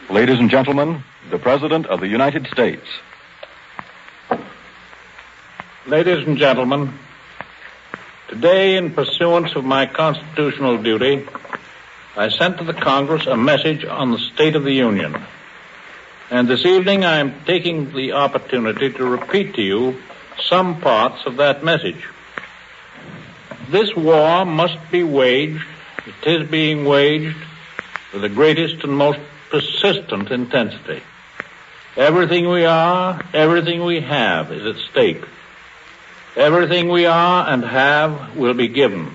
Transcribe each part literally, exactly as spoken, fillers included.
Ladies and gentlemen, the President of the United States. Ladies and gentlemen, today, in pursuance of my constitutional duty, I sent to the Congress a message on the State of the Union. And this evening I am taking the opportunity to repeat to you some parts of that message. This war must be waged, it is being waged, with the greatest and most persistent intensity. Everything we are, everything we have is at stake. Everything we are and have will be given.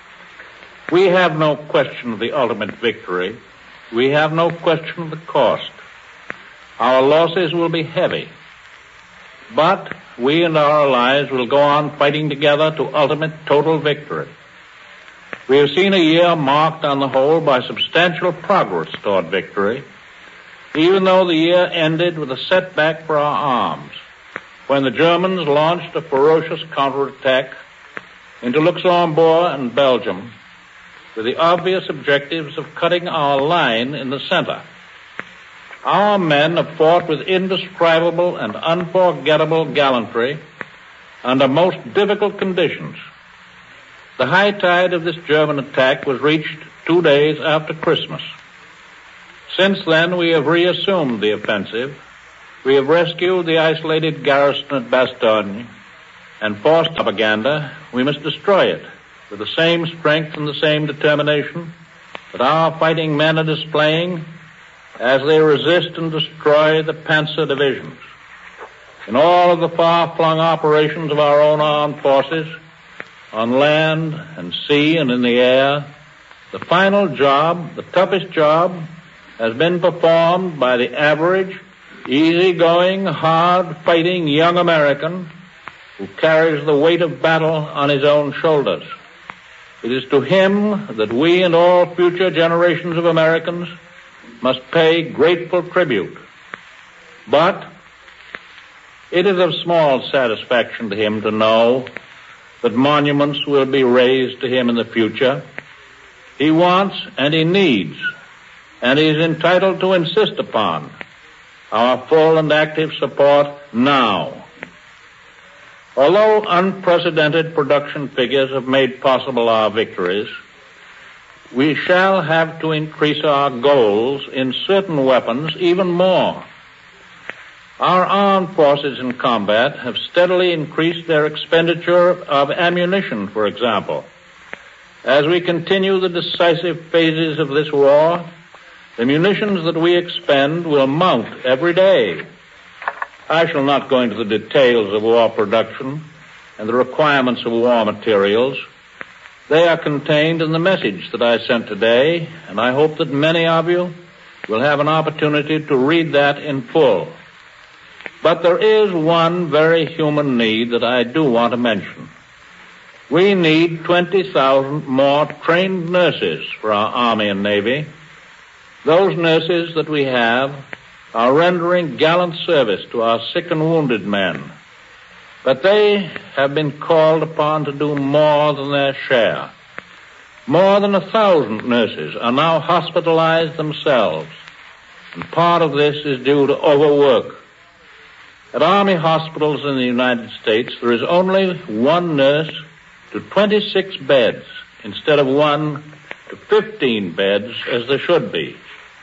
We have no question of the ultimate victory. We have no question of the cost. Our losses will be heavy. But we and our allies will go on fighting together to ultimate total victory. We have seen a year marked on the whole by substantial progress toward victory, even though the year ended with a setback for our arms, when the Germans launched a ferocious counterattack into Luxembourg and Belgium with the obvious objectives of cutting our line in the center. Our men have fought with indescribable and unforgettable gallantry under most difficult conditions. The high tide of this German attack was reached two days after Christmas. Since then, we have reassumed the offensive. We have rescued the isolated garrison at Bastogne and forced propaganda. We must destroy it with the same strength and the same determination that our fighting men are displaying as they resist and destroy the Panzer divisions. In all of the far-flung operations of our own armed forces, on land and sea and in the air, the final job, the toughest job, has been performed by the average, easy-going, hard-fighting young American who carries the weight of battle on his own shoulders. It is to him that we and all future generations of Americans must pay grateful tribute. But it is of small satisfaction to him to know that monuments will be raised to him in the future. He wants and he needs, and he is entitled to insist upon, our full and active support now. Although unprecedented production figures have made possible our victories, we shall have to increase our goals in certain weapons even more. Our armed forces in combat have steadily increased their expenditure of ammunition, for example. As we continue the decisive phases of this war, the munitions that we expend will mount every day. I shall not go into the details of war production and the requirements of war materials. They are contained in the message that I sent today, and I hope that many of you will have an opportunity to read that in full. But there is one very human need that I do want to mention. We need twenty thousand more trained nurses for our Army and Navy. Those nurses that we have are rendering gallant service to our sick and wounded men. But they have been called upon to do more than their share. More than a thousand nurses are now hospitalized themselves, and part of this is due to overwork. At Army hospitals in the United States, there is only one nurse to twenty-six beds instead of one to fifteen beds as there should be.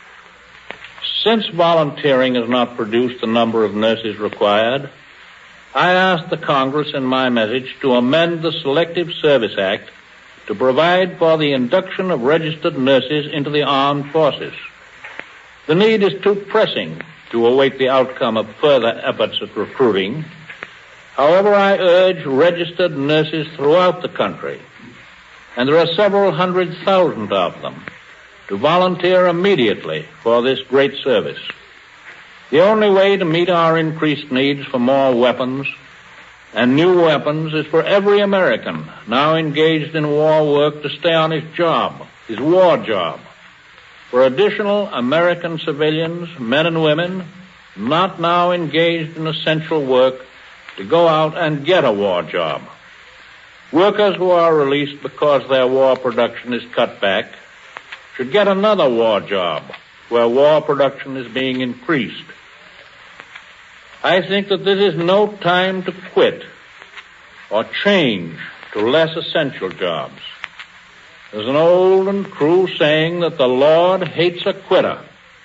Since volunteering has not produced the number of nurses required, I asked the Congress in my message to amend the Selective Service Act to provide for the induction of registered nurses into the armed forces. The need is too pressing to await the outcome of further efforts at recruiting. However, I urge registered nurses throughout the country, and there are several hundred thousand of them, to volunteer immediately for this great service. The only way to meet our increased needs for more weapons and new weapons is for every American now engaged in war work to stay on his job, his war job. For additional American civilians, men and women, not now engaged in essential work, to go out and get a war job. Workers who are released because their war production is cut back should get another war job where war production is being increased. I think that this is no time to quit or change to less essential jobs. There's an old and true saying that the Lord hates a quitter,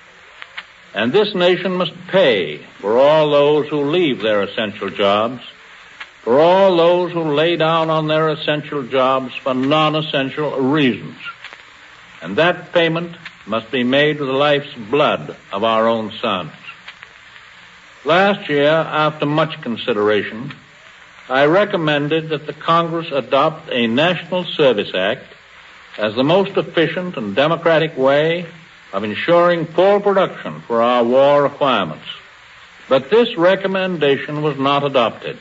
and this nation must pay for all those who leave their essential jobs, for all those who lay down on their essential jobs for non-essential reasons. And that payment must be made with the life's blood of our own sons. Last year, after much consideration, I recommended that the Congress adopt a National Service Act as the most efficient and democratic way of ensuring full production for our war requirements. But this recommendation was not adopted.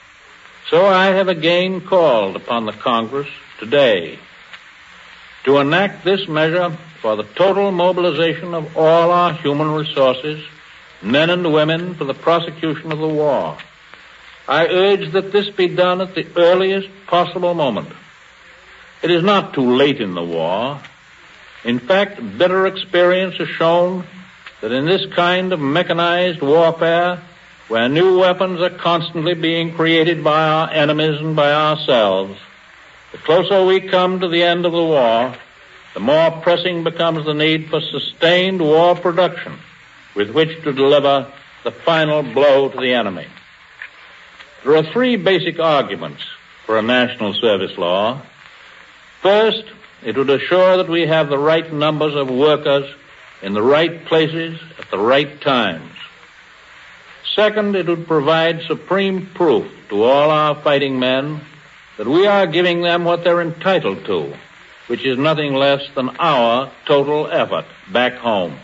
So I have again called upon the Congress today to enact this measure for the total mobilization of all our human resources, men and women, for the prosecution of the war. I urge that this be done at the earliest possible moment. It is not too late in the war. In fact, bitter experience has shown that in this kind of mechanized warfare, where new weapons are constantly being created by our enemies and by ourselves, the closer we come to the end of the war, the more pressing becomes the need for sustained war production with which to deliver the final blow to the enemy. There are three basic arguments for a national service law. First, it would assure that we have the right numbers of workers in the right places at the right times. Second, it would provide supreme proof to all our fighting men that we are giving them what they're entitled to, which is nothing less than our total effort back home.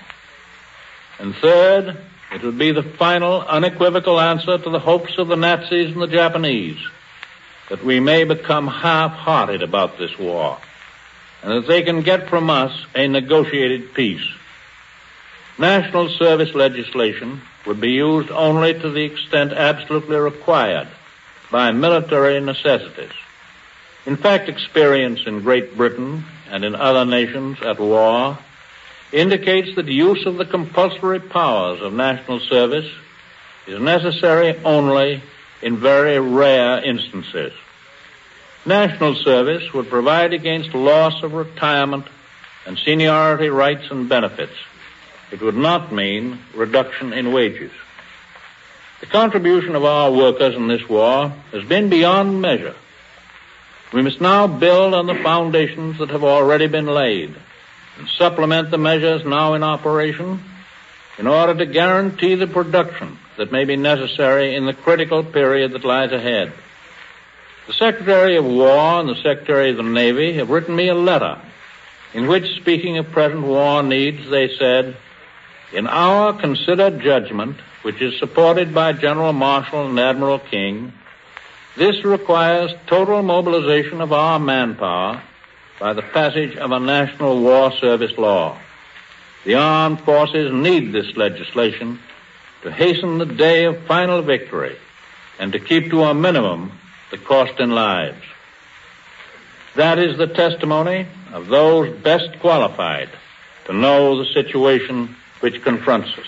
And third, it would be the final unequivocal answer to the hopes of the Nazis and the Japanese that we may become half-hearted about this war, and that they can get from us a negotiated peace. National service legislation would be used only to the extent absolutely required by military necessities. In fact, experience in Great Britain and in other nations at war indicates that use of the compulsory powers of national service is necessary only in very rare instances. National service would provide against loss of retirement and seniority rights and benefits. It would not mean reduction in wages. The contribution of our workers in this war has been beyond measure. We must now build on the foundations that have already been laid and supplement the measures now in operation in order to guarantee the production that may be necessary in the critical period that lies ahead. The Secretary of War and the Secretary of the Navy have written me a letter in which, speaking of present war needs, they said, "In our considered judgment, which is supported by General Marshall and Admiral King, this requires total mobilization of our manpower by the passage of a national war service law. The armed forces need this legislation to hasten the day of final victory and to keep to a minimum the cost in lives." That is the testimony of those best qualified to know the situation which confronts us.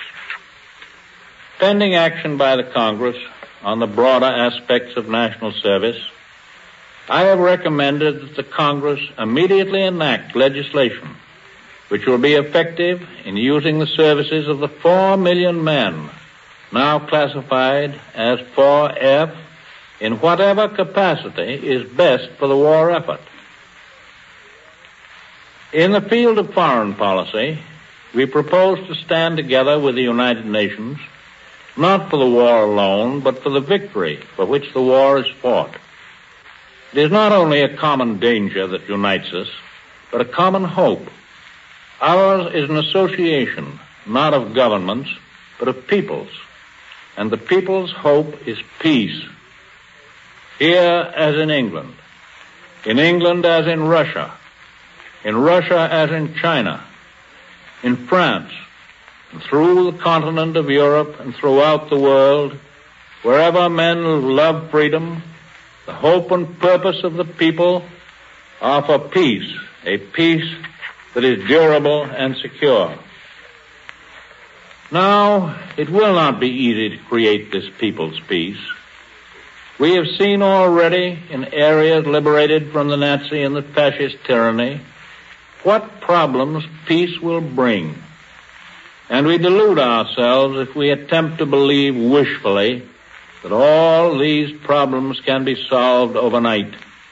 Pending action by the Congress on the broader aspects of national service, I have recommended that the Congress immediately enact legislation which will be effective in using the services of the four million men now classified as four F in whatever capacity is best for the war effort. In the field of foreign policy, we propose to stand together with the United Nations, not for the war alone, but for the victory for which the war is fought. It is not only a common danger that unites us, but a common hope. Ours is an association, not of governments, but of peoples, and the people's hope is peace. Here as in England, in England as in Russia, in Russia as in China, in France, and through the continent of Europe and throughout the world, wherever men love freedom, the hope and purpose of the people are for peace, a peace that is durable and secure. Now, it will not be easy to create this people's peace. We have seen already in areas liberated from the Nazi and the fascist tyranny what problems peace will bring. And we delude ourselves if we attempt to believe wishfully that all these problems can be solved overnight.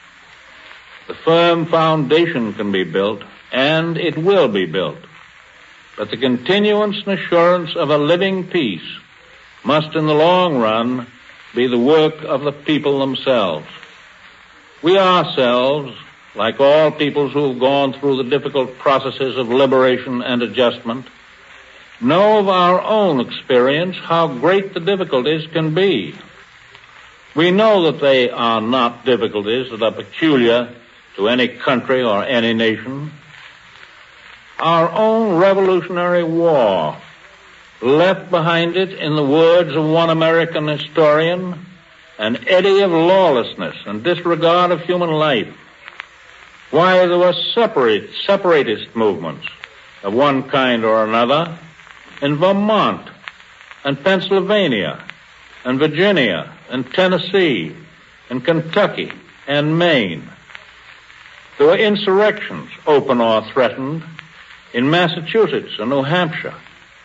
The firm foundation can be built, and it will be built. But the continuance and assurance of a living peace must in the long run be the work of the people themselves. We ourselves, like all peoples who have gone through the difficult processes of liberation and adjustment, know of our own experience how great the difficulties can be. We know that they are not difficulties that are peculiar to any country or any nation. Our own Revolutionary War left behind it, in the words of one American historian, an eddy of lawlessness and disregard of human life. Why, there were separate, separatist movements of one kind or another in Vermont and Pennsylvania and Virginia and Tennessee and Kentucky and Maine. There were insurrections, open or threatened, in Massachusetts and New Hampshire.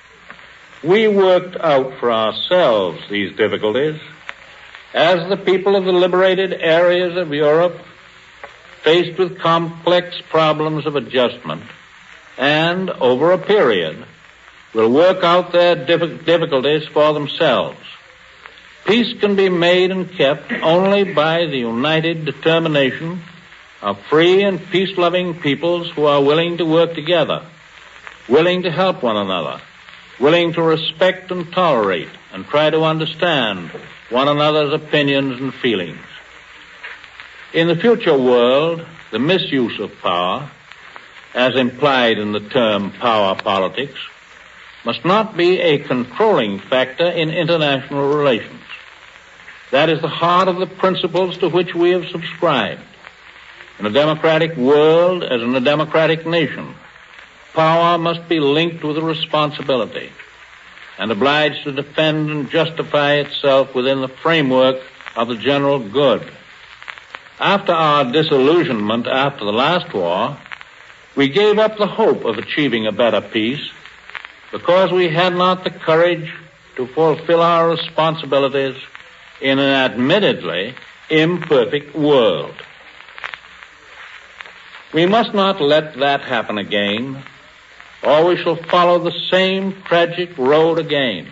We worked out for ourselves these difficulties as the people of the liberated areas of Europe, faced with complex problems of adjustment, and over a period will work out their difficulties for themselves. Peace can be made and kept only by the united determination of free and peace-loving peoples who are willing to work together, willing to help one another, willing to respect and tolerate and try to understand one another's opinions and feelings. In the future world, the misuse of power, as implied in the term power politics, must not be a controlling factor in international relations. That is the heart of the principles to which we have subscribed. In a democratic world, as in a democratic nation, power must be linked with a responsibility and obliged to defend and justify itself within the framework of the general good. After our disillusionment after the last war, we gave up the hope of achieving a better peace because we had not the courage to fulfill our responsibilities in an admittedly imperfect world. We must not let that happen again, or we shall follow the same tragic road again,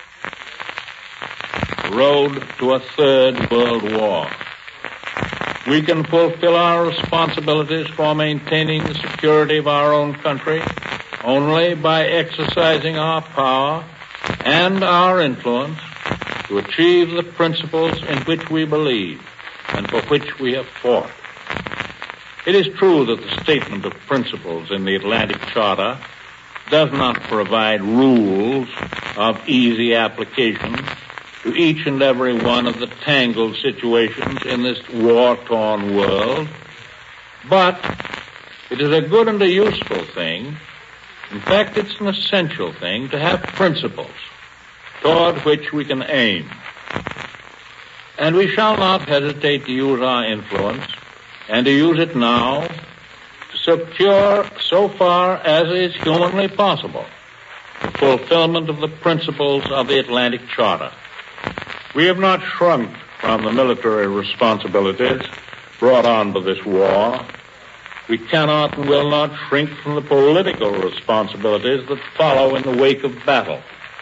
the road to a third world war. We can fulfill our responsibilities for maintaining the security of our own country only by exercising our power and our influence to achieve the principles in which we believe and for which we have fought. It is true that the statement of principles in the Atlantic Charter does not provide rules of easy application to each and every one of the tangled situations in this war-torn world, but it is a good and a useful thing. In fact, it's an essential thing to have principles toward which we can aim. And we shall not hesitate to use our influence and to use it now to secure, so far as is humanly possible, the fulfillment of the principles of the Atlantic Charter. We have not shrunk from the military responsibilities brought on by this war. We cannot and will not shrink from the political responsibilities that follow in the wake of battle.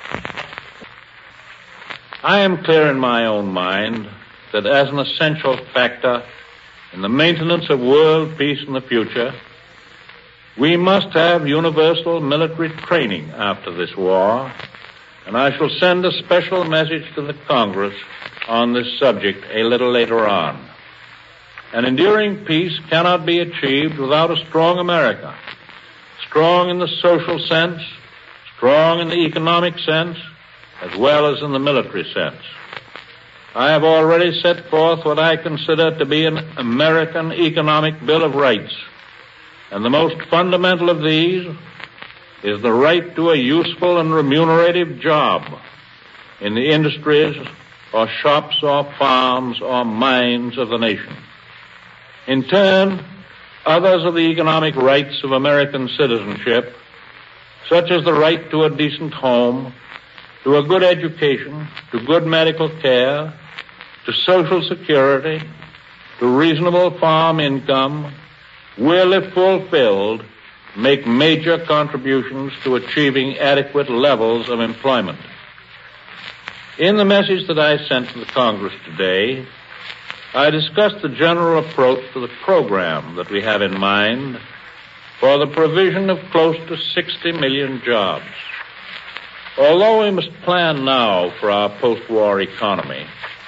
I am clear in my own mind that as an essential factor in the maintenance of world peace in the future, we must have universal military training after this war, and I shall send a special message to the Congress on this subject a little later on. An enduring peace cannot be achieved without a strong America, strong in the social sense, strong in the economic sense, as well as in the military sense. I have already set forth what I consider to be an American Economic Bill of Rights, and the most fundamental of these, is the right to a useful and remunerative job in the industries or shops or farms or mines of the nation. In turn, others of the economic rights of American citizenship, such as the right to a decent home, to a good education, to good medical care, to Social Security, to reasonable farm income, will, if fulfilled, make major contributions to achieving adequate levels of employment. In the message that I sent to the Congress today, I discussed the general approach to the program that we have in mind for the provision of close to sixty million jobs. Although we must plan now for our post-war economy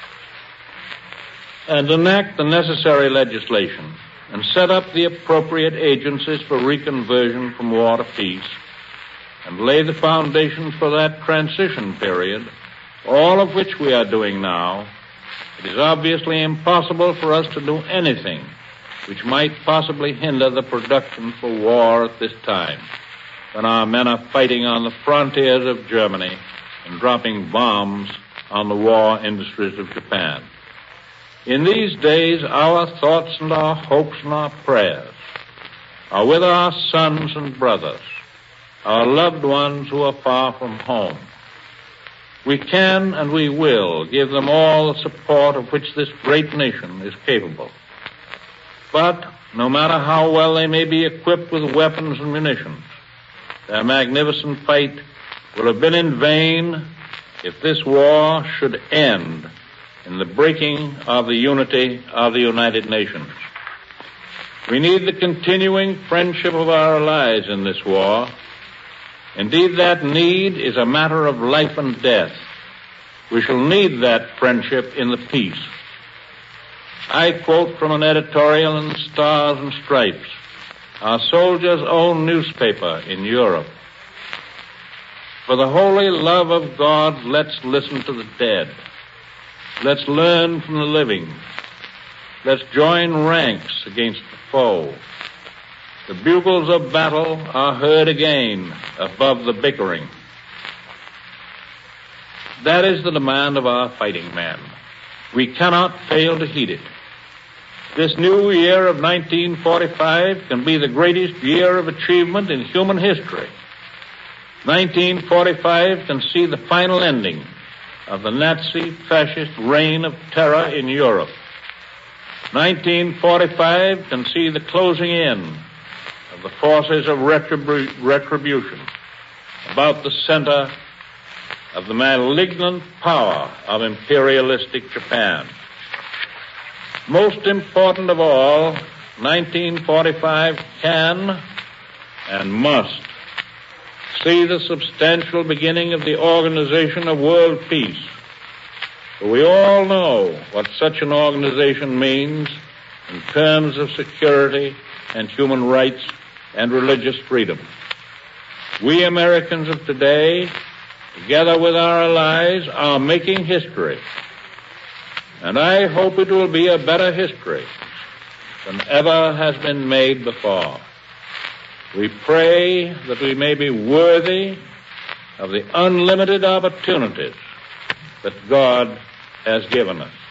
and enact the necessary legislation and set up the appropriate agencies for reconversion from war to peace and lay the foundations for that transition period, all of which we are doing now, it is obviously impossible for us to do anything which might possibly hinder the production for war at this time, when our men are fighting on the frontiers of Germany and dropping bombs on the war industries of Japan. In these days, our thoughts and our hopes and our prayers are with our sons and brothers, our loved ones who are far from home. We can and we will give them all the support of which this great nation is capable. But no matter how well they may be equipped with weapons and munitions, their magnificent fight will have been in vain if this war should end in the breaking of the unity of the United Nations. We need the continuing friendship of our allies in this war. Indeed, that need is a matter of life and death. We shall need that friendship in the peace. I quote from an editorial in the Stars and Stripes, our soldiers' own newspaper in Europe. For the holy love of God, let's listen to the dead. Let's learn from the living. Let's join ranks against the foe. The bugles of battle are heard again above the bickering. That is the demand of our fighting men. We cannot fail to heed it. This new year of nineteen forty-five can be the greatest year of achievement in human history. nineteen forty-five can see the final ending of the Nazi fascist reign of terror in Europe. nineteen forty-five can see the closing in of the forces of retribu- retribution about the center of the malignant power of imperialistic Japan. Most important of all, nineteen forty-five can and must see the substantial beginning of the organization of world peace. For we all know what such an organization means in terms of security and human rights and religious freedom. We Americans of today, together with our allies, are making history. And I hope it will be a better history than ever has been made before. We pray that we may be worthy of the unlimited opportunities that God has given us.